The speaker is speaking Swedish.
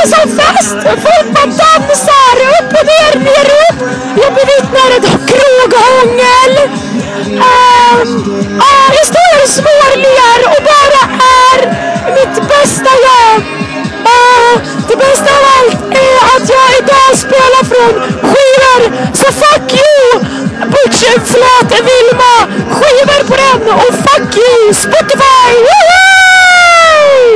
är så fest! Folk bara dansar upp och ner, ner upp. Jag bevittnar ett kroghångel. Jag står och småler och bara är mitt bästa jag. Det bästa av allt är att jag idag spelar från skivor. Så fuck you! Butchen, förlåt Vilma! Skivor på den och fuck you! Spotify!